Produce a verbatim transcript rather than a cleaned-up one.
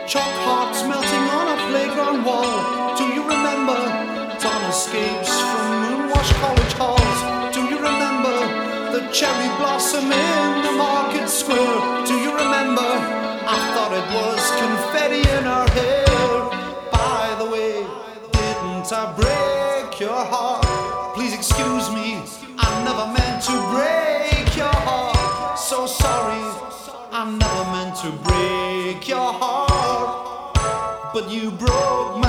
Chalk hearts melting on a playground wall. Do you remember dawn escapes from moonwashed college halls? Do you remember the cherry blossom in the market square? Do you remember I thought it was confetti in her hair? By the way, didn't I break your heart? Please excuse me, I never meant to break your heart. So sorry, I never meant to break your heart, but you broke my